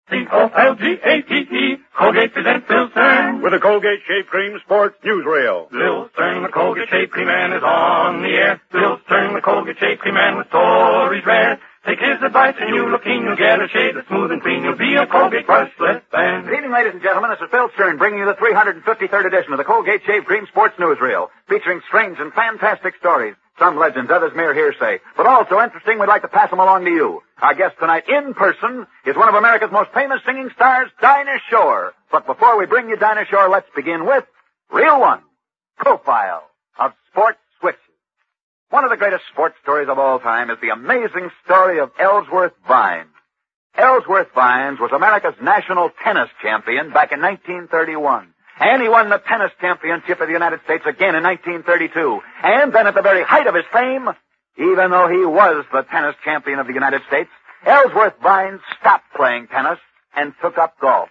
C-O-L-G-A-T-E. Colgate presents Bill Stern. With the Colgate Shave Cream Sports Newsreel. Bill Stern, the Colgate Shave Cream Man, is on the air. Bill Stern, the Colgate Shave Cream Man, with stories rare. Take his advice and you look keen. You'll get a shave that's smooth and clean. You'll be a Colgate brushless fan. Good evening, ladies and gentlemen. This is Bill Stern bringing you the 353rd edition of the Colgate Shave Cream Sports Newsreel, featuring strange and fantastic stories. Some legends, others mere hearsay. But also interesting, we'd like to pass them along to you. Our guest tonight, in person, is one of America's most famous singing stars, Dinah Shore. But before we bring you Dinah Shore, let's begin with Reel 1, Profile of Sports Switches. One of the greatest sports stories of all time is the amazing story of Ellsworth Vines. Ellsworth Vines was America's national tennis champion back in 1931. And he won the tennis championship of the United States again in 1932. And then at the very height of his fame, even though he was the tennis champion of the United States, Ellsworth Vines stopped playing tennis and took up golf.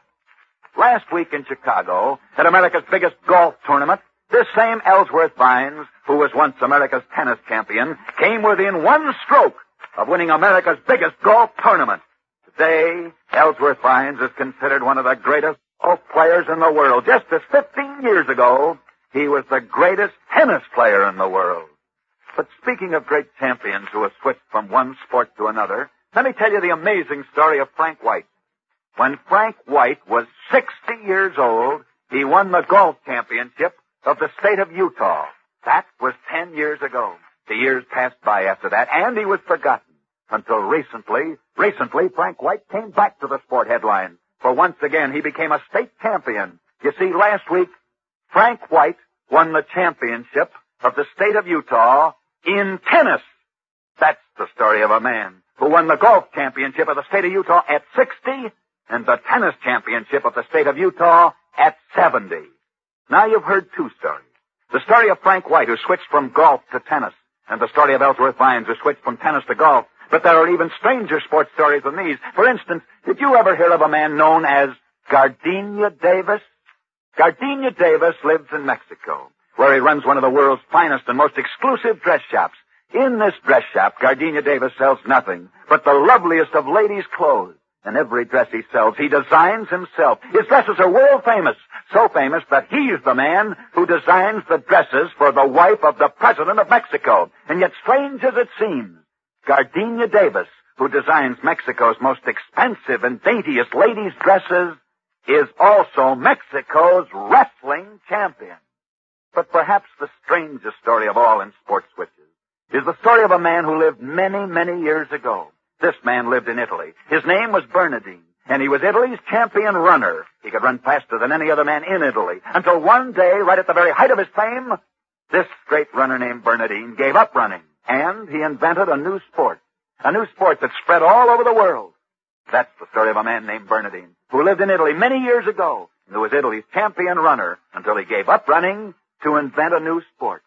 Last week in Chicago, at America's biggest golf tournament, this same Ellsworth Vines, who was once America's tennis champion, came within one stroke of winning America's biggest golf tournament. Today, Ellsworth Vines is considered one of the greatest golf players in the world. Just as 15 years ago, he was the greatest tennis player in the world. But speaking of great champions who have switched from one sport to another, let me tell you the amazing story of Frank White. When Frank White was 60 years old, he won the golf championship of the state of Utah. That was 10 years ago. The years passed by after that, and he was forgotten. Until recently, Frank White came back to the sport headlines. For once again, he became a state champion. You see, last week, Frank White won the championship of the state of Utah in tennis. That's the story of a man who won the golf championship of the state of Utah at 60 and the tennis championship of the state of Utah at 70. Now you've heard two stories. The story of Frank White, who switched from golf to tennis, and the story of Ellsworth Vines, who switched from tennis to golf. But there are even stranger sports stories than these. For instance, did you ever hear of a man known as Gardenia Davis? Gardenia Davis lives in Mexico, where he runs one of the world's finest and most exclusive dress shops. In this dress shop, Gardenia Davis sells nothing but the loveliest of ladies' clothes. And every dress he sells, he designs himself. His dresses are world famous, so famous that he's the man who designs the dresses for the wife of the President of Mexico. And yet, strange as it seems, Gardenia Davis, who designs Mexico's most expensive and daintiest ladies' dresses, is also Mexico's wrestling champion. But perhaps the strangest story of all in sports switches is the story of a man who lived many, many years ago. This man lived in Italy. His name was Bernardine, and he was Italy's champion runner. He could run faster than any other man in Italy. Until one day, right at the very height of his fame, this great runner named Bernardine gave up running, and he invented a new sport that spread all over the world. That's the story of a man named Bernardine, who lived in Italy many years ago, and who was Italy's champion runner until he gave up running to invent a new sport.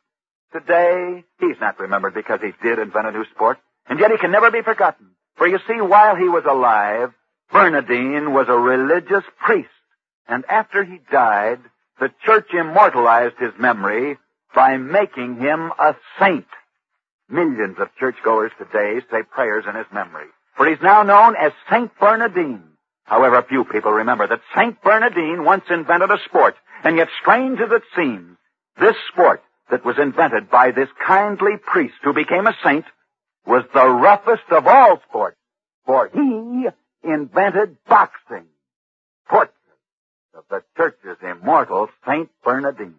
Today, he's not remembered because he did invent a new sport, and yet he can never be forgotten. For you see, while he was alive, Bernardine was a religious priest, and after he died, the church immortalized his memory by making him a saint. Millions of churchgoers today say prayers in his memory, for he's now known as Saint Bernardine. However, few people remember that Saint Bernardine once invented a sport, and yet strange as it seems, this sport that was invented by this kindly priest who became a saint was the roughest of all sports, for he invented boxing. Portrait of the church's immortal Saint Bernardine.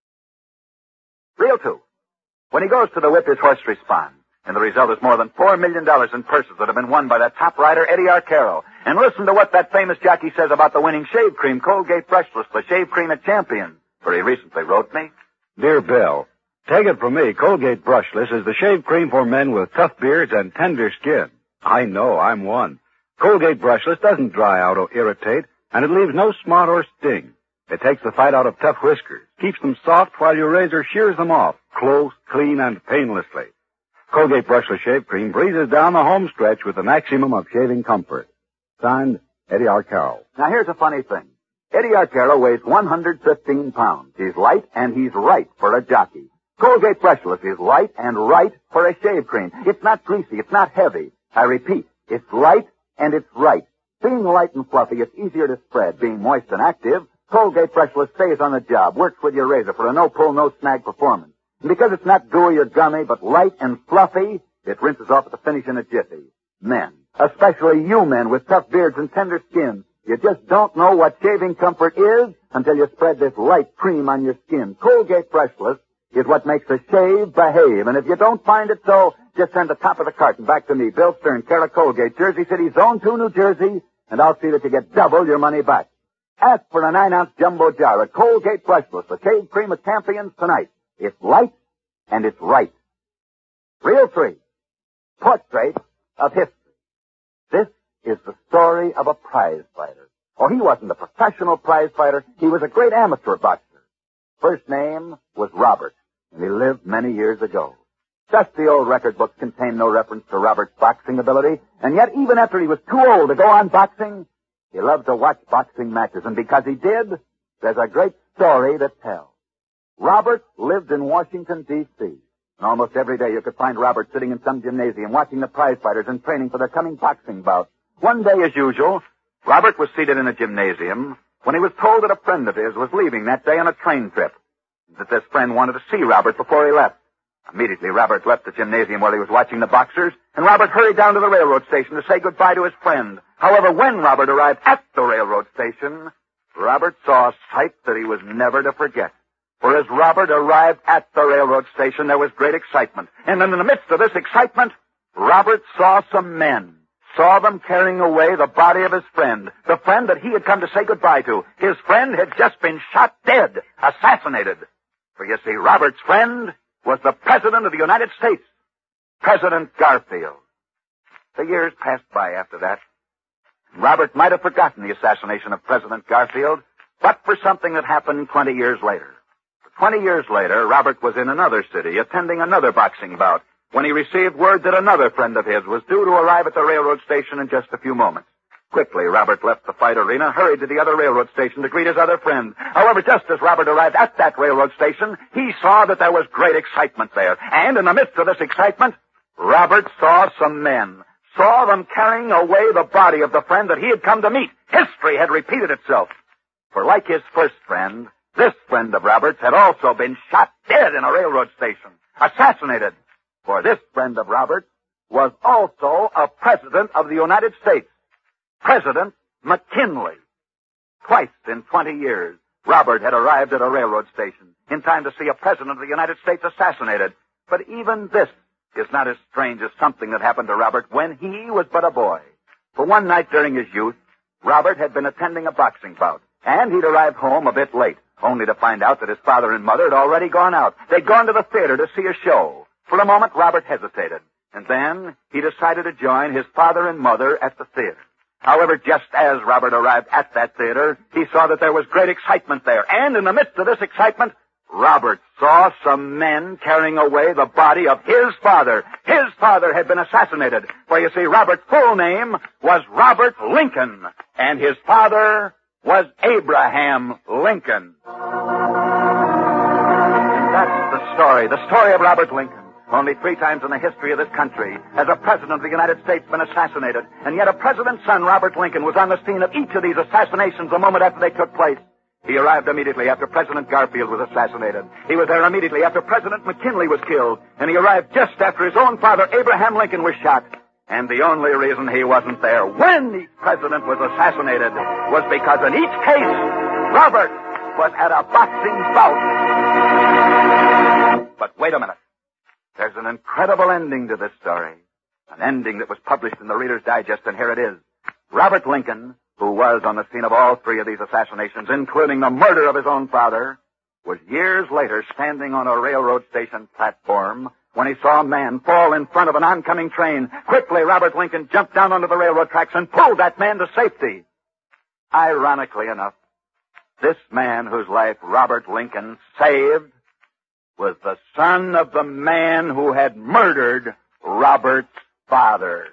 Reel 2. When he goes to the whip, his horse responds, and the result is more than $4 million in purses that have been won by the top rider, Eddie Arcaro. And listen to what that famous jockey says about the winning shave cream, Colgate Brushless, the shave cream at Champion, for he recently wrote me. Dear Bill, take it from me, Colgate Brushless is the shave cream for men with tough beards and tender skin. I know, I'm one. Colgate Brushless doesn't dry out or irritate, and it leaves no smart or sting. It takes the fight out of tough whiskers, keeps them soft while your razor shears them off, close, clean, and painlessly. Colgate Brushless Shave Cream breezes down the home stretch with the maximum of shaving comfort. Signed, Eddie Arcaro. Now here's a funny thing. Eddie Arcaro weighs 115 pounds. He's light and he's right for a jockey. Colgate Brushless is light and right for a shave cream. It's not greasy. It's not heavy. I repeat, it's light and it's right. Being light and fluffy, it's easier to spread. Being moist and active, Colgate Brushless stays on the job, works with your razor for a no-pull, no-snag performance. And because it's not gooey or gummy, but light and fluffy, it rinses off at the finish in a jiffy. Men, especially you men with tough beards and tender skins, you just don't know what shaving comfort is until you spread this light cream on your skin. Colgate Brushless is what makes a shave behave. And if you don't find it so, just send the top of the carton back to me, Bill Stern, care of Colgate, Jersey City, Zone 2, New Jersey, and I'll see that you get double your money back. Ask for a 9-ounce jumbo jar of Colgate Brushless, the shave cream of champions tonight. It's light and it's right. Reel 3, Portrait of History. This is the story of a prize fighter. Oh, he wasn't a professional prize fighter. He was a great amateur boxer. First name was Robert, and he lived many years ago. Dusty old record books contain no reference to Robert's boxing ability, and yet even after he was too old to go on boxing, he loved to watch boxing matches, and because he did, there's a great story to tell. Robert lived in Washington, D.C., and almost every day you could find Robert sitting in some gymnasium watching the prize fighters and training for their coming boxing bout. One day, as usual, Robert was seated in a gymnasium when he was told that a friend of his was leaving that day on a train trip, that this friend wanted to see Robert before he left. Immediately, Robert left the gymnasium while he was watching the boxers, and Robert hurried down to the railroad station to say goodbye to his friend. However, when Robert arrived at the railroad station, Robert saw a sight that he was never to forget. For as Robert arrived at the railroad station, there was great excitement. And in the midst of this excitement, Robert saw some men. Saw them carrying away the body of his friend, the friend that he had come to say goodbye to. His friend had just been shot dead, assassinated. For you see, Robert's friend was the President of the United States, President Garfield. The years passed by after that. Robert might have forgotten the assassination of President Garfield, but for something that happened 20 years later. 20 years later, Robert was in another city, attending another boxing bout, when he received word that another friend of his was due to arrive at the railroad station in just a few moments. Quickly, Robert left the fight arena, hurried to the other railroad station to greet his other friend. However, just as Robert arrived at that railroad station, he saw that there was great excitement there. And in the midst of this excitement, Robert saw some men. Saw them carrying away the body of the friend that he had come to meet. History had repeated itself. For like his first friend, this friend of Robert's had also been shot dead in a railroad station, assassinated. For this friend of Robert's was also a President of the United States, President McKinley. Twice in 20 years, Robert had arrived at a railroad station in time to see a President of the United States assassinated. But even this is not as strange as something that happened to Robert when he was but a boy. For one night during his youth, Robert had been attending a boxing bout, and he'd arrived home a bit late, only to find out that his father and mother had already gone out. They'd gone to the theater to see a show. For a moment, Robert hesitated, and then he decided to join his father and mother at the theater. However, just as Robert arrived at that theater, he saw that there was great excitement there, and in the midst of this excitement, Robert saw some men carrying away the body of his father. His father had been assassinated. For you see, Robert's full name was Robert Lincoln, and his father was Abraham Lincoln. That's the story of Robert Lincoln. Only 3 times in the history of this country has a President of the United States been assassinated, and yet a President's son, Robert Lincoln, was on the scene of each of these assassinations a moment after they took place. He arrived immediately after President Garfield was assassinated. He was there immediately after President McKinley was killed, and he arrived just after his own father, Abraham Lincoln, was shot. And the only reason he wasn't there when each president was assassinated was because in each case, Robert was at a boxing bout. But wait a minute. There's an incredible ending to this story. An ending that was published in the Reader's Digest, and here it is. Robert Lincoln, who was on the scene of all 3 of these assassinations, including the murder of his own father, was years later standing on a railroad station platform when he saw a man fall in front of an oncoming train. Quickly, Robert Lincoln jumped down onto the railroad tracks and pulled that man to safety. Ironically enough, this man whose life Robert Lincoln saved was the son of the man who had murdered Robert's father.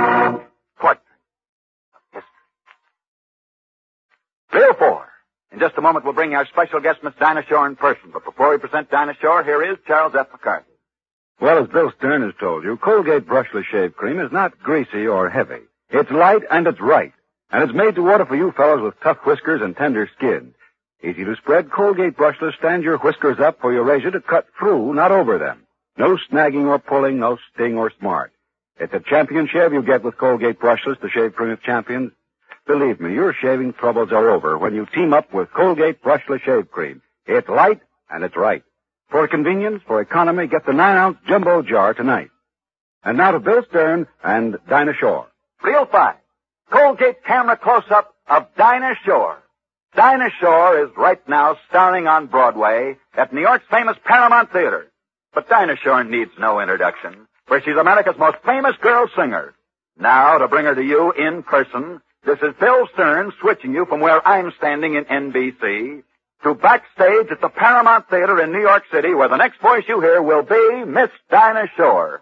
Portrait of History. Reel 4. In just just a moment, we'll bring you our special guest, Miss Dinah Shore, in person. But before we present Dinah Shore, here is Charles F. McCarthy. Well, as Bill Stern has told you, Colgate Brushless Shave Cream is not greasy or heavy. It's light and it's right. And it's made to order for you fellows with tough whiskers and tender skin. Easy to spread, Colgate Brushless stands your whiskers up for your razor to cut through, not over them. No snagging or pulling, no sting or smart. It's a champion shave you get with Colgate Brushless, the shave cream of champions. Believe me, your shaving troubles are over when you team up with Colgate Brushless Shave Cream. It's light and it's right. For convenience, for economy, get the 9-ounce jumbo jar tonight. And now to Bill Stern and Dinah Shore. Reel 5. Colgate camera close-up of Dinah Shore. Dinah Shore is right now starring on Broadway at New York's famous Paramount Theater. But Dinah Shore needs no introduction, for she's America's most famous girl singer. Now, to bring her to you in person, this is Bill Stern switching you from where I'm standing in NBC to backstage at the Paramount Theater in New York City, where the next voice you hear will be Miss Dinah Shore.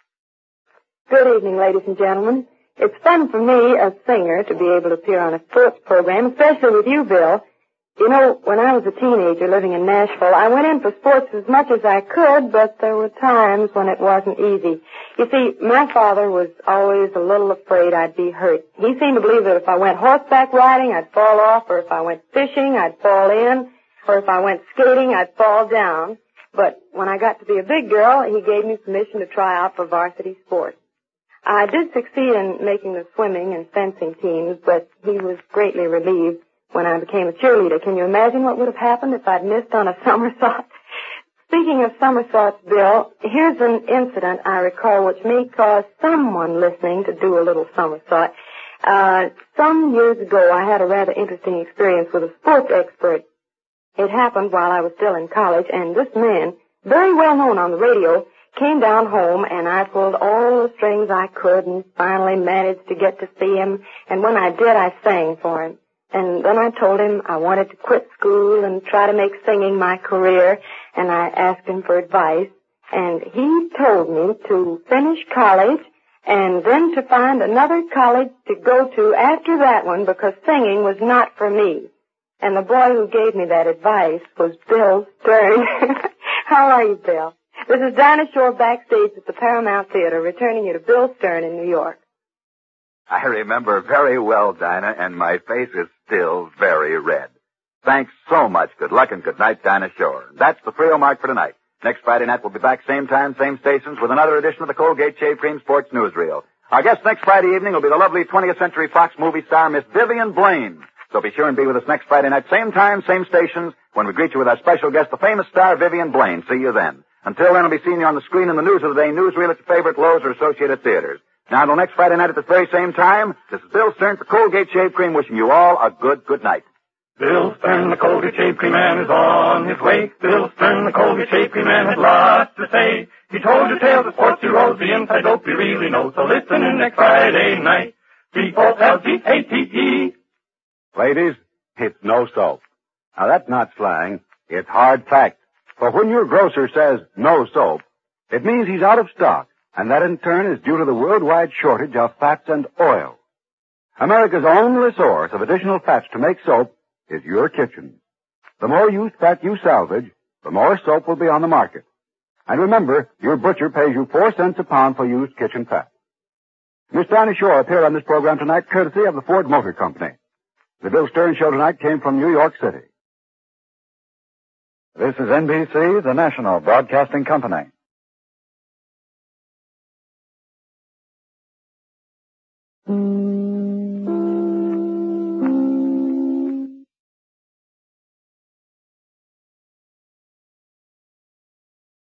Good evening, ladies and gentlemen. It's fun for me, a singer, to be able to appear on a sports program, especially with you, Bill. You know, when I was a teenager living in Nashville, I went in for sports as much as I could, but there were times when it wasn't easy. You see, my father was always a little afraid I'd be hurt. He seemed to believe that if I went horseback riding, I'd fall off, or if I went fishing, I'd fall in, or if I went skating, I'd fall down. But when I got to be a big girl, he gave me permission to try out for varsity sports. I did succeed in making the swimming and fencing teams, but he was greatly relieved when I became a cheerleader. Can you imagine what would have happened if I'd missed on a somersault? Speaking of somersaults, Bill, here's an incident I recall which may cause someone listening to do a little somersault. Some years ago, I had a rather interesting experience with a sports expert. It happened while I was still in college, and this man, very well known on the radio, came down home, and I pulled all the strings I could and finally managed to get to see him. And when I did, I sang for him. And then I told him I wanted to quit school and try to make singing my career, and I asked him for advice. And he told me to finish college and then to find another college to go to after that one because singing was not for me. And the boy who gave me that advice was Bill Stern. How are you, Bill? This is Dinah Shore backstage at the Paramount Theater, returning you to Bill Stern in New York. I remember very well, Dinah, and my face is still very red. Thanks so much. Good luck and good night, Dinah Shore. That's the Frio Mark for tonight. Next Friday night we'll be back same time, same stations with another edition of the Colgate Shave Cream Sports Newsreel. Our guest next Friday evening will be the lovely 20th Century Fox movie star, Miss Vivian Blaine. So be sure and be with us next Friday night, same time, same stations, when we greet you with our special guest, the famous star, Vivian Blaine. See you then. Until then, we'll be seeing you on the screen in the news of the day, newsreel at your favorite Lowe's or Associated Theaters. Now, until next Friday night at the very same time, this is Bill Stern for Colgate Shave Cream, wishing you all a good night. Bill Stern, the Colgate Shave Cream Man, is on his way. Bill Stern, the Colgate Shave Cream Man, has lots to say. He told you tales of sports heroes, the inside dope you really know. So listen in next Friday night. C-O-L-G-A-T-E. Ladies, it's no soap. Now, that's not slang. It's hard fact. For when your grocer says no soap, it means he's out of stock, and that in turn is due to the worldwide shortage of fats and oil. America's only source of additional fats to make soap is your kitchen. The more used fat you salvage, the more soap will be on the market. And remember, your butcher pays you 4 cents a pound for used kitchen fat. Miss Dinah Shore appeared on this program tonight courtesy of the Ford Motor Company. The Bill Stern Show tonight came from New York City. This is NBC, the national broadcasting company.